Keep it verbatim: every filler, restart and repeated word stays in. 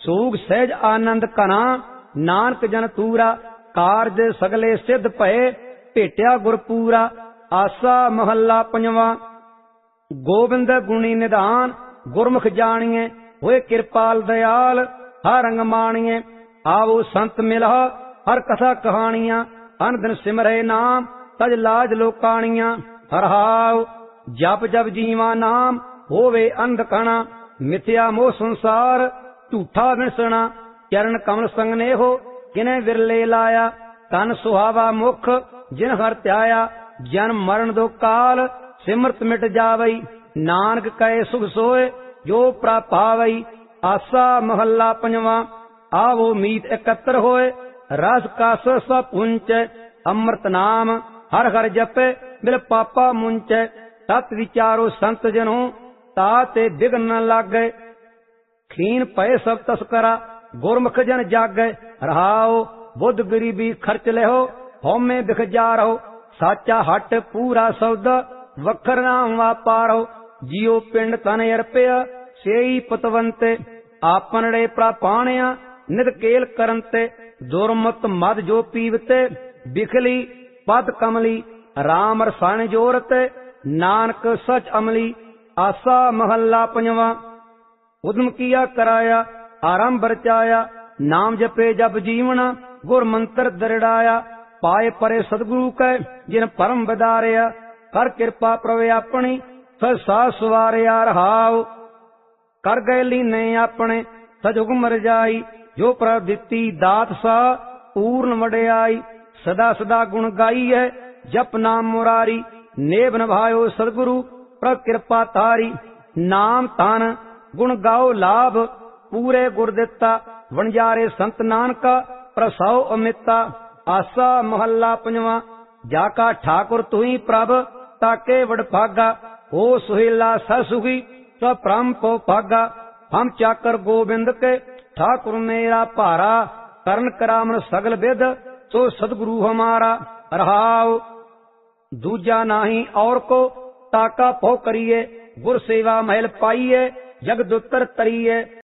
सूग सहज आनंद घना नानक जन तूरा कारज सगले सिद्ध भये भेटिया गुरपूरा। आसा महला पंजवा। गोबिंद गुणी निधान गुरमुख जानिए होए कृपाल दयाल हर रंग मानिए। आवो संत मिला हर कथा कहानियां अन दिन सिमरे नाम तज लाज लोकानियां। हरहाव जप जप जीवा नाम होवे अंध कणा मिथ्या मोह संसार झूठा विनसना। चरण कमल संग ने हो किने विरले लाया तन सुहावा मुख जिन हर त्याया। जन्म मरण दो काल सिमरत मिट जावई नानक कहे सुख सोए जो प्रापावई। आसा महला पंजवा। आवो मीत एकत्र होए रस कस स पुंच अमृत नाम हर हर जपे बिल पापा मुंच। तत् विचारो संत जनो ताते बिघन न लागे खीन पय सब तस्करा गुरमुख जन जागे। रहाओ बुद्ध गरीबी खर्च लेहो होमे बिख जा रहो साचा हट पूरा सौदा वखर नाम वापारो। जियो पिंड तन अर्पया सेई पतवंते आपनड़े प्रापाणया नित केल करंते। दुरमत मद जो पीवते बिखली पद कमली राम रसायन जोरते नानक सच अमली। आसा महला पंजवा। उद्म किया कराया आरंभ रचाया नाम जपे जप जीवना गुर मंत्र दृढ़ाया। पाए परे सतगुरु कै जिन परम बदारिया कर कृपा प्रवे अपनी सज सा सवारिया। रहाव कर गए लीने अपने सज हुक्म रजाई जो प्रभ दिती दात सा पूर्ण वडियाई। सदा सदा गुण गाई है जप नाम मुरारी नेब नभायो सदगुरु प्रभ कृपा तारी। नाम तन गुण गाओ लाभ पूरे गुर दिता वणजारे संत नानका प्रसाओ अमिता। आसा महला पंजवा। जाका ठाकुर तुही प्रभ ताके वडभागा हो सुहेला ससुखी स परम पो भागा। हम चाकर गोबिंद के ठाकुर मेरा भारा करण करामन सगल विद सो सदगुरु हमारा। रहाव दूजा नाही और को ताका पो करिए गुर सेवा महल पाइए जगदुतर तरिए।